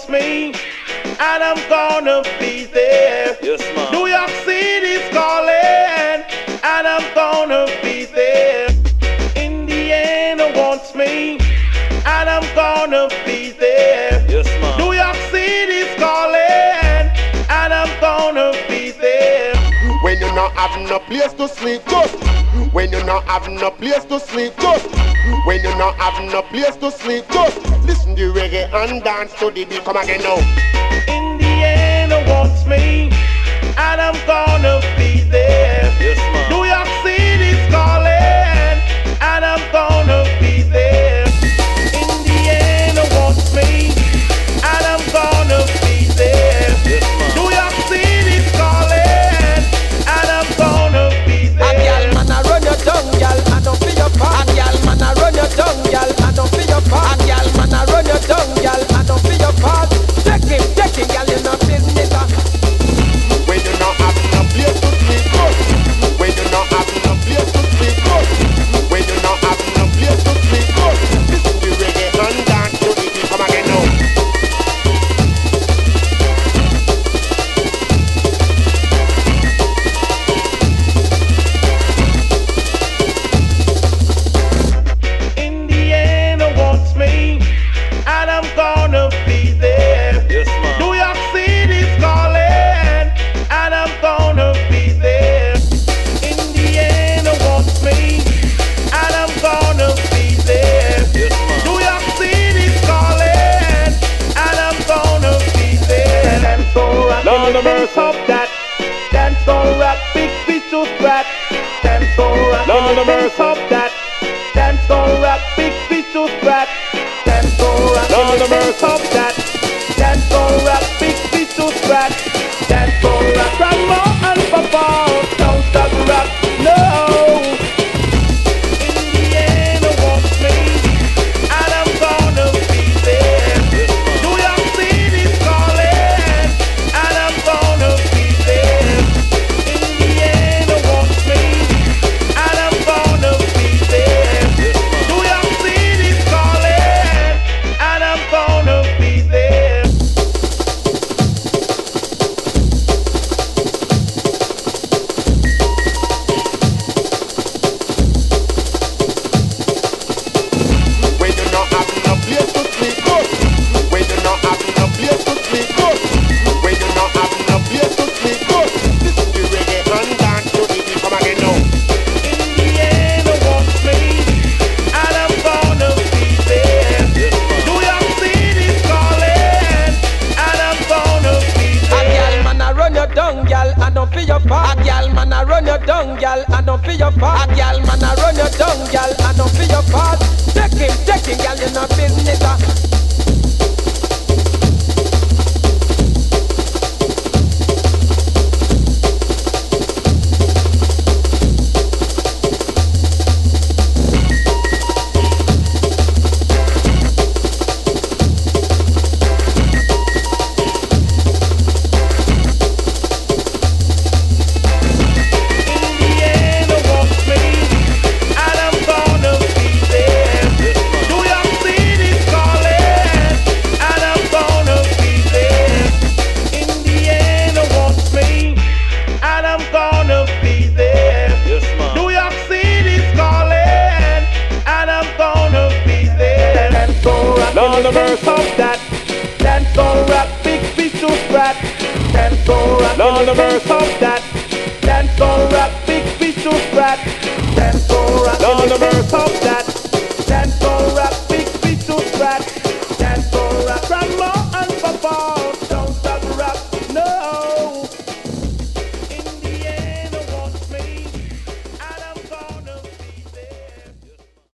wants me, and I'm gonna be there. Yes, man. New York City's calling, and I'm gonna be there. Indiana wants me, and I'm gonna be there. Yes, man. New York City's calling, and I'm gonna be there. When you not have no place to sleep, just. When you not have no place to sleep, just. When you not have no place to sleep, just. Listen to reggae and dance to the beat. Come again now. Indiana wants me, and I'm gonna be there. Yes, man. New York City's calling, and I'm gonna be there. Indiana wants me, and I'm gonna be there. Yes, man. New York City's calling, and I'm gonna be there. A gal man a run your tongue, gal, I don't feel your part. A gal man a run your tongue, gal, I don't feel your part. A gal man a run your tongue, gal, I don't feel your part. Take him, gal, you no business. When you not have no place to sleep, just. When you not have no place to sleep, just. When you not have no place to sleep, just. Listen to reggae and dance to the beat. Come again now. Indiana wants me, and I'm gonna be there. Yes, man. New York City's calling, and I'm gonna be there. Indiana wants me, and I'm gonna be there. Yes, man. New York City's calling, and I'm gonna be there. Dance on rock, Lord in of the mercy. face of that. Dance on rock, big fish to scratch. Dance on rock, Lord in the of face mercy. of that. Dance on rock, big fish to scratch. Dance on rock, Lord in the of face mercy. of that. Dance on rock, big fish to scratch. Dance on rock, grandma and papa. Don't stop rock, no. Indiana wants me, and I'm gonna be there. Yes, man. New York City's calling, and I'm gonna be there. Indiana wants me, and I'm gonna be there. Yes, man. New York City's calling, and I'm gonna be there. When you not have no place to sleep, just. When you not have no place to sleep, just. When you not have no place to sleep, just. Listen to reggae and dance to the beat. Come again now. Indiana wants me, and I'm gonna be there. Yes, man. New York City's calling, and I'm gonna be A gal there. man a run your tongue, gal, I don't feel your part. A gal man a run your tongue, gal, I don't feel your part. A gal man a run your tongue, gal, I don't feel your part. Take him, gal, you no business. Indiana wants me, and I'm gonna be there. Yes, man. New York City's calling, and I'm gonna be there. Indiana wants me, and I'm gonna be there. Yes, man. New York City's calling, and I'm gonna be there. Dance on rock, Lord in of the face mercy. of that. Dance on rock, big fish to scratch. Dance on rock, Lord in the of face mercy. of that. Dance on rock, big fish to scratch.